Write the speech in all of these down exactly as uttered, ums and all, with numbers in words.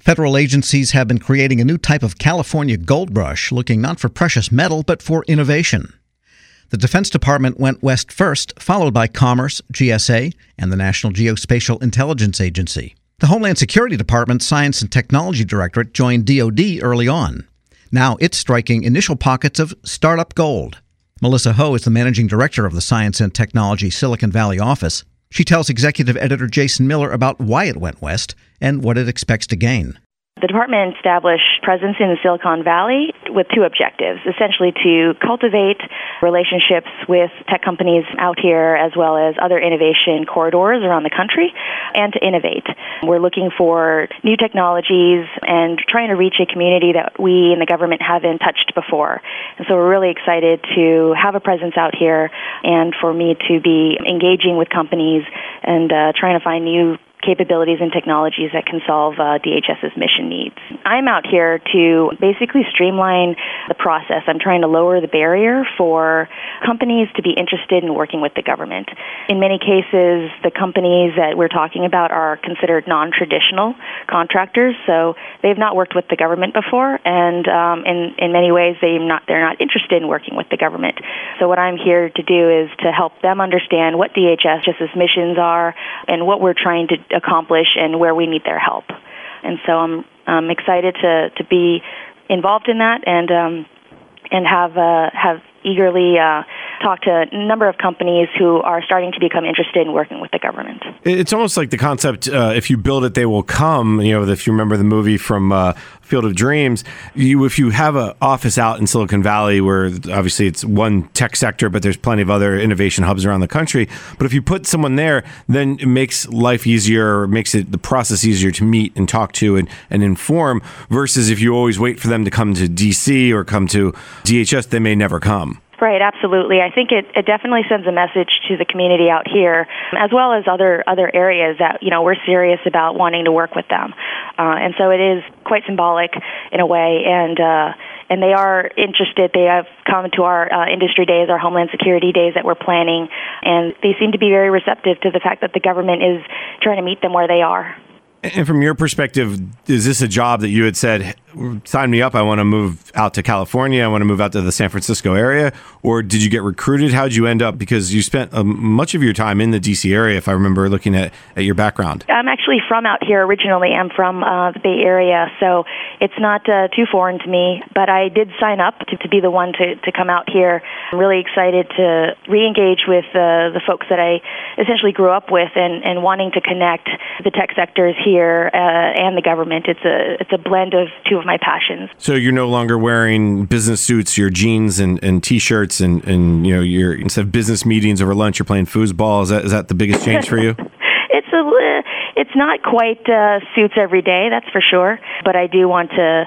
Federal agencies have been creating a new type of California gold rush, looking not for precious metal, but for innovation. The Defense Department went west first, followed by Commerce, G S A, and the National Geospatial Intelligence Agency. The Homeland Security Department's Science and Technology Directorate joined D O D early on. Now it's striking initial pockets of startup gold. Melissa Ho is the managing director of the Science and Technology Silicon Valley office. She tells executive editor Jason Miller about why it went west and what it expects to gain. The department established presence in the Silicon Valley with two objectives, essentially to cultivate relationships with tech companies out here as well as other innovation corridors around the country, and to innovate. We're looking for new technologies and trying to reach a community that we in the government haven't touched before. And so we're really excited to have a presence out here and for me to be engaging with companies and uh, trying to find new capabilities and technologies that can solve uh, DHS's mission needs. I'm out here to basically streamline the process. I'm trying to lower the barrier for companies to be interested in working with the government. In many cases, the companies that we're talking about are considered non-traditional contractors, so they've not worked with the government before, and um, in, in many ways, they're not, they're not interested in working with the government. So what I'm here to do is to help them understand what DHS's missions are and what we're trying to accomplish and where we need their help. And so I'm um, excited to, to be involved in that and um, and have uh, have eagerly uh, talked to a number of companies who are starting to become interested in working with the government. It's almost like the concept, uh, if you build it, they will come. You know, if you remember the movie from uh, Field of Dreams, you, if you have an office out in Silicon Valley where obviously it's one tech sector, but there's plenty of other innovation hubs around the country. But if you put someone there, then it makes life easier, makes it the process easier to meet and talk to and, and inform, versus if you always wait for them to come to D C or come to D H S, they may never come. Right, absolutely. I think it, it definitely sends a message to the community out here, as well as other other areas that, you know, we're serious about wanting to work with them. Uh, and so it is quite symbolic in a way, and uh, and they are interested. They have come to our uh, industry days, our Homeland Security days that we're planning, and they seem to be very receptive to the fact that the government is trying to meet them where they are. And from your perspective, is this a job that you had said, sign me up, I want to move out to California, I want to move out to the San Francisco area? Or did you get recruited? How did you end up? Because you spent um, much of your time in the D C area, if I remember looking at, at your background. I'm actually from out here originally. I'm from uh, the Bay Area, so it's not uh, too foreign to me. But I did sign up to, to be the one to, to come out here. I'm really excited to re-engage with uh, the folks that I essentially grew up with and, and wanting to connect the tech sectors here. Here uh, and the government. It's a it's a blend of two of my passions. So you're no longer wearing business suits, your jeans and, and t-shirts, and, and you know you're instead of business meetings over lunch, you're playing foosball. Is that is that the biggest change for you? It's a it's not quite uh, suits every day, that's for sure. But I do want to.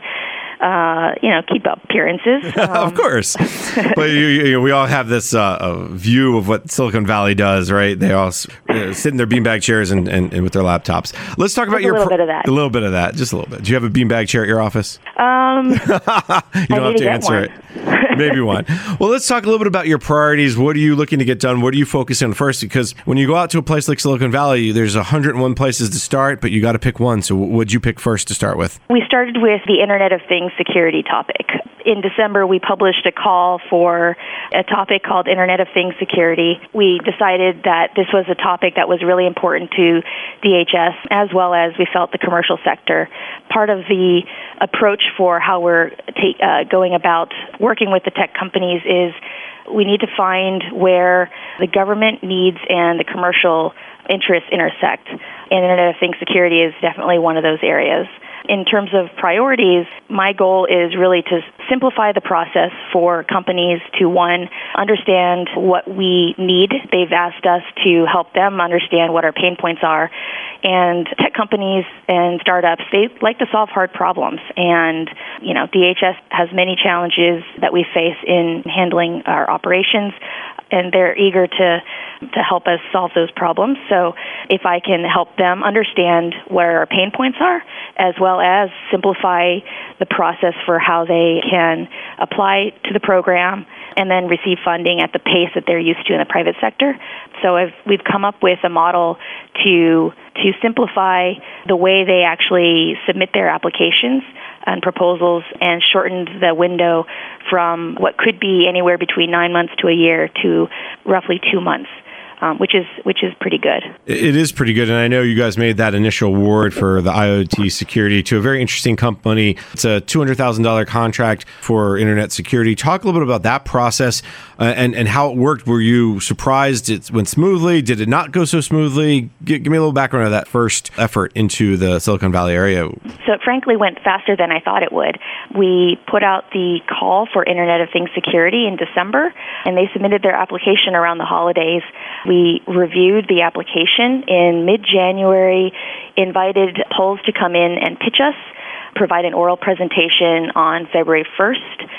Uh, you know, keep up appearances. Um, of course. But you, you, we all have this uh, view of what Silicon Valley does, right? They all uh, sit in their beanbag chairs and, and, and with their laptops. Let's talk about your... A little pro- bit of that. A little bit of that, just a little bit. Do you have a beanbag chair at your office? Um, you don't I have to answer one. it. Maybe one. Well, let's talk a little bit about your priorities. What are you looking to get done? What are you focusing on first? Because when you go out to a place like Silicon Valley, there's one hundred one places to start, but you got to pick one. So what would you pick first to start with? We started with the Internet of Things security topic. In December, we published a call for a topic called Internet of Things security. We decided that this was a topic that was really important to D H S, as well as we felt the commercial sector. Part of the approach for how we're take, uh, going about working with the tech companies is we need to find where the government needs and the commercial interests intersect. And Internet of Things security is definitely one of those areas. In terms of priorities, my goal is really to simplify the process for companies to, one, understand what we need. They've asked us to help them understand what our pain points are. And tech companies and startups, they like to solve hard problems. And, you know, D H S has many challenges that we face in handling our operations, and they're eager to to help us solve those problems. So if I can help them understand where our pain points are, as well as simplify the the process for how they can apply to the program and then receive funding at the pace that they're used to in the private sector. So I've, we've come up with a model to to simplify the way they actually submit their applications and proposals and shortened the window from what could be anywhere between nine months to a year to roughly two months. Um, which is which is pretty good. It is pretty good, and I know you guys made that initial award for the IoT security to a very interesting company. It's a two hundred thousand dollars contract for internet security. Talk a little bit about that process uh, and, and how it worked. Were you surprised it went smoothly? Did it not go so smoothly? G- give me a little background of that first effort into the Silicon Valley area. So it frankly went faster than I thought it would. We put out the call for Internet of Things security in December, and they submitted their application around the holidays. We reviewed the application in mid-January, invited polls to come in and pitch us, provide an oral presentation on February first.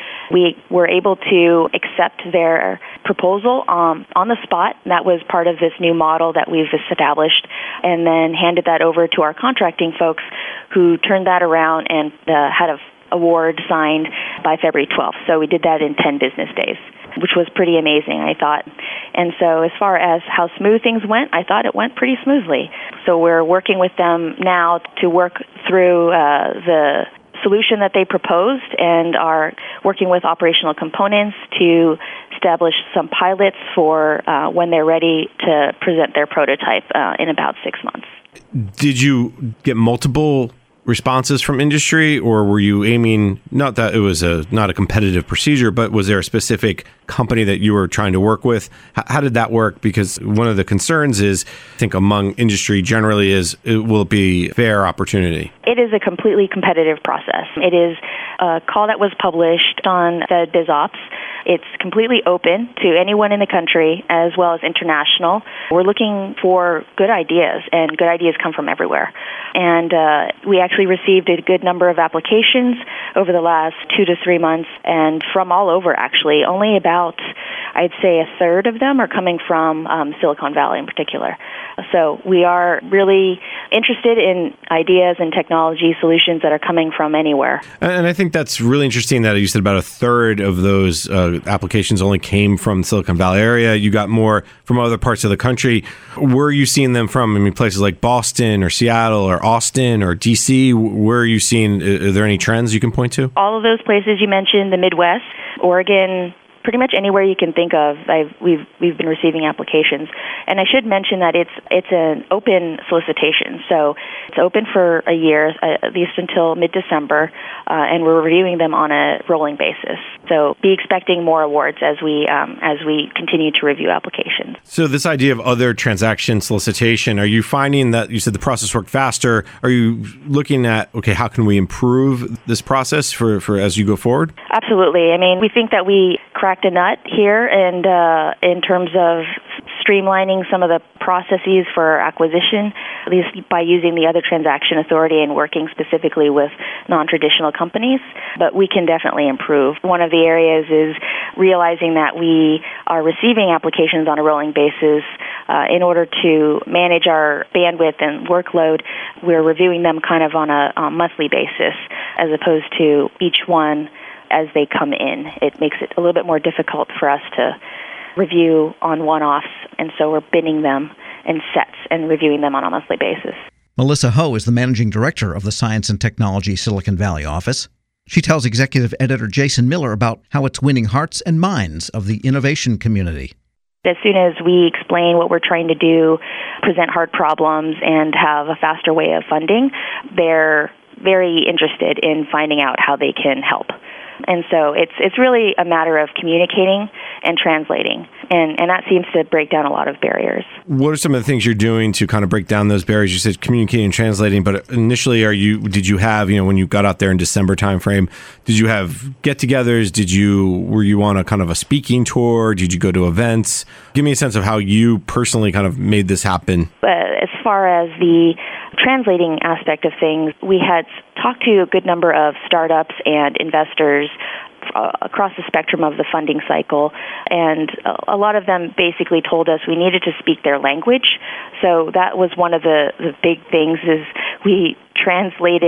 We were able to accept their proposal um, on the spot. That was part of this new model that we've established, and then handed that over to our contracting folks who turned that around and uh, had an award signed by February twelfth. So we did that in ten business days, which was pretty amazing, I thought. And so as far as how smooth things went, I thought it went pretty smoothly. So we're working with them now to work through uh, the solution that they proposed and are working with operational components to establish some pilots for uh, when they're ready to present their prototype uh, in about six months. Did you get multiple responses from industry, or were you aiming, not that it was a not a competitive procedure, but was there a specific company that you were trying to work with? H- how did that work? Because one of the concerns is, I think among industry generally is, it will it be fair opportunity? It is a completely competitive process. It is a call that was published on the BizOps. It's completely open to anyone in the country as well as international. We're looking for good ideas, and good ideas come from everywhere. And uh, we actually received a good number of applications over the last two to three months, and from all over, actually. Only about, I'd say, a third of them are coming from um, Silicon Valley in particular. So we are really interested in ideas and technology solutions that are coming from anywhere. And I think that's really interesting that you said about a third of those uh, applications only came from the Silicon Valley area. You got more from other parts of the country. Where are you seeing them from? I mean, places like Boston or Seattle or Austin or D C? Where are you seeing? Are there any trends you can point to? All of those places you mentioned, the Midwest, Oregon, pretty much anywhere you can think of, I've, we've we've been receiving applications. And I should mention that it's it's an open solicitation, so it's open for a year, uh, at least until mid-December, uh, and we're reviewing them on a rolling basis. So be expecting more awards as we um, as we continue to review applications. So this idea of other transaction solicitation, are you finding that you said the process worked faster? Are you looking at, okay, how can we improve this process for, for as you go forward? Absolutely. I mean, we think that we cracked a nut here, and uh, in terms of streamlining some of the processes for acquisition, at least by using the other transaction authority and working specifically with non-traditional companies. But we can definitely improve. One of the areas is realizing that we are receiving applications on a rolling basis. Uh, in order to manage our bandwidth and workload, we're reviewing them kind of on a, a monthly basis as opposed to each one as they come in. It makes it a little bit more difficult for us to review on one-offs, and so we're binning them in sets and reviewing them on a monthly basis. Melissa Ho is the managing director of the Science and Technology Silicon Valley office. She tells executive editor Jason Miller about how it's winning hearts and minds of the innovation community. As soon as we explain what we're trying to do, present hard problems, and have a faster way of funding, they're very interested in finding out how they can help. And so it's it's really a matter of communicating and translating, and, and that seems to break down a lot of barriers. What are some of the things you're doing to kind of break down those barriers? You said communicating and translating, but initially, are you did you have, you know, when you got out there in December timeframe, did you have get-togethers? Did you were you on a kind of a speaking tour? Did you go to events? Give me a sense of how you personally kind of made this happen. But as far as the translating aspect of things, we had talked to a good number of startups and investors uh, across the spectrum of the funding cycle, and a lot of them basically told us we needed to speak their language. So that was one of the, the big things is we translated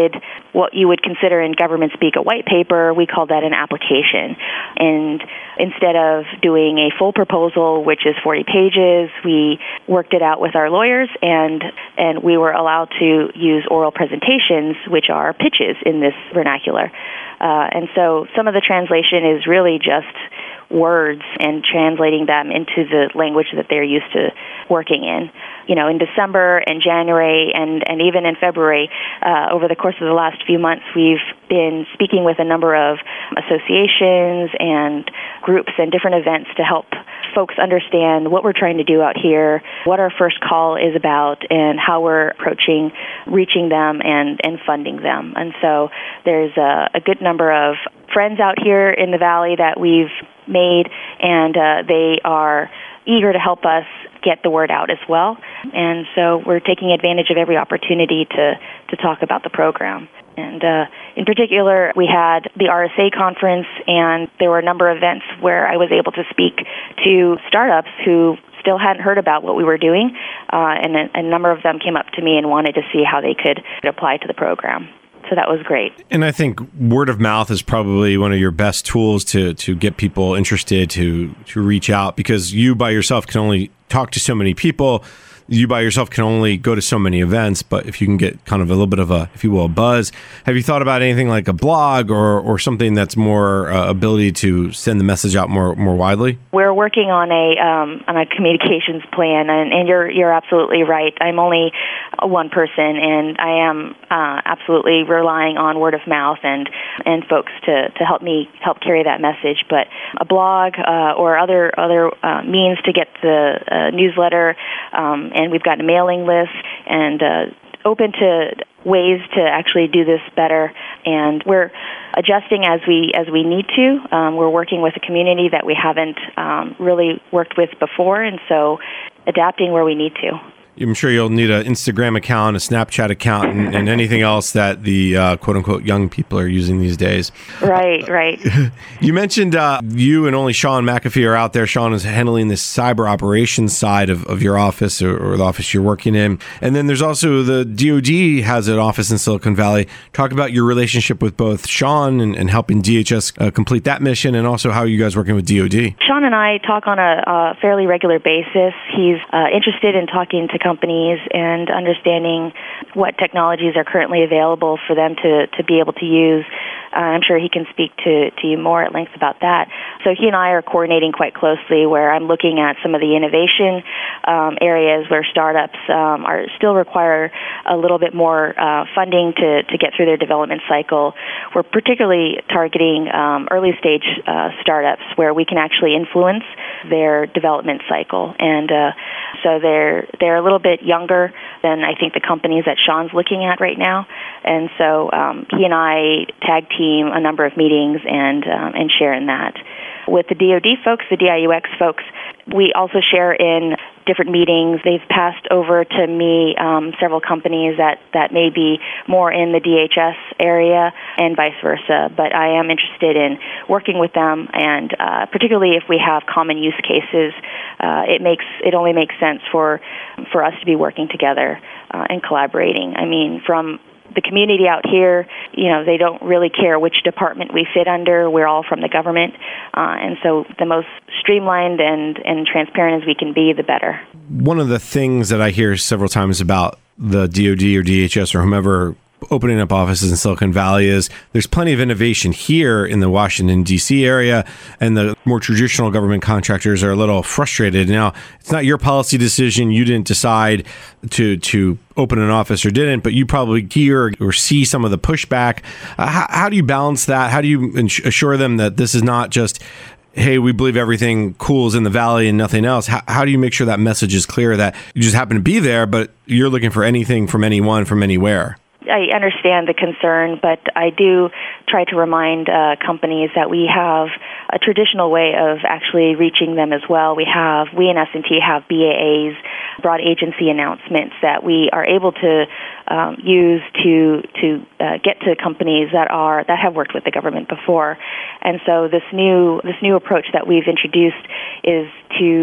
what you would consider in government speak a white paper, we called that an application. And instead of doing a full proposal, which is forty pages, we worked it out with our lawyers, and and we were allowed to use oral presentations, which are pitches in this vernacular. Uh, and so some of the translation is really just words and translating them into the language that they're used to working in. You know, in December and January and, and even in February, uh, over the course of the last few months, we've been speaking with a number of associations and groups and different events to help folks understand what we're trying to do out here, what our first call is about, and how we're approaching reaching them and, and funding them. And so there's a, a good number of friends out here in the Valley that we've made, and uh, they are eager to help us get the word out as well. And so we're taking advantage of every opportunity to, to talk about the program. And uh, in particular, we had the R S A conference, and there were a number of events where I was able to speak to startups who still hadn't heard about what we were doing, uh, and a, a number of them came up to me and wanted to see how they could apply to the program. So that was great. And I think word of mouth is probably one of your best tools to to get people interested, to to reach out, because you by yourself can only talk to so many people. You by yourself can only go to so many events, but if you can get kind of a little bit of a, if you will, a buzz. Have you thought about anything like a blog or, or something that's more uh, ability to send the message out more more widely? We're working on a um, on a communications plan, and, and you're you're absolutely right. I'm only one person, and I am uh, absolutely relying on word of mouth and and folks to, to help me help carry that message. But a blog uh, or other other uh, means to get the uh, newsletter. Um, And we've got a mailing list, and uh, open to ways to actually do this better. And we're adjusting as we as we need to. Um, we're working with a community that we haven't um, really worked with before, and so adapting where we need to. I'm sure you'll need an Instagram account, a Snapchat account, and, and anything else that the uh, quote-unquote young people are using these days. Right, right. You mentioned uh, you and only Sean McAfee are out there. Sean is handling this cyber operations side of, of your office or, or the office you're working in. And then there's also the D O D has an office in Silicon Valley. Talk about your relationship with both Sean and, and helping D H S uh, complete that mission, and also how you guys are working with D O D. Sean and I talk on a, a fairly regular basis. He's uh, interested in talking to companies and understanding what technologies are currently available for them to, to be able to use. Uh, I'm sure he can speak to, to you more at length about that. So he and I are coordinating quite closely, where I'm looking at some of the innovation um, areas where startups um, are still require a little bit more uh, funding to, to get through their development cycle. We're particularly targeting um, early stage uh, startups where we can actually influence their development cycle. And uh, so they're they're a little bit younger than I think the companies that Sean's looking at right now. And so um, he and I tag team a number of meetings and um, and share in that. With the D O D folks, the D I U X folks, we also share in different meetings. They've passed over to me um, several companies that, that may be more in the D H S area and vice versa. But I am interested in working with them, and uh, particularly if we have common use cases, uh, it makes it only makes sense for for us to be working together uh, and collaborating. I mean, from the community out here, you know, they don't really care which department we fit under. We're all from the government. Uh, and so the most streamlined and, and transparent as we can be, the better. One of the things that I hear several times about the D O D or D H S or whomever opening up offices in Silicon Valley is there's plenty of innovation here in the Washington, D C area, and the more traditional government contractors are a little frustrated. Now, it's not your policy decision. You didn't decide to to open an office or didn't, but you probably hear or see some of the pushback. Uh, how, how do you balance that? How do you assure them that this is not just, hey, we believe everything cool is in the Valley and nothing else? How, how do you make sure that message is clear, that you just happen to be there, but you're looking for anything from anyone from anywhere? I understand the concern, but I do try to remind uh, companies that we have a traditional way of actually reaching them as well. We have, we in S and T have B A As, broad agency announcements, that we are able to um, use to to uh, get to companies that are that have worked with the government before. And so this new this new approach that we've introduced is to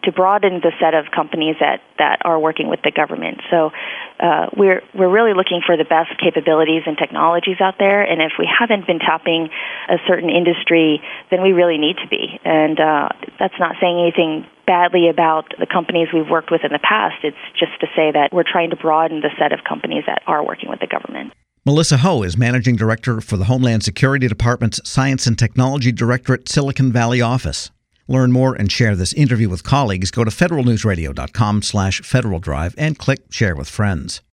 to broaden the set of companies that, that are working with the government. So uh, we're we're really looking for the best capabilities and technologies out there, and if we haven't been tapping a certain industry, then we really need to be. And uh, that's not saying anything badly about the companies we've worked with in the past. It's just to say that we're trying to broaden the set of companies that are working with the government. Melissa Ho is Managing Director for the Homeland Security Department's Science and Technology Directorate Silicon Valley office. Learn more and share this interview with colleagues. Go to federal news radio dot com slash Federal Drive and click Share with Friends.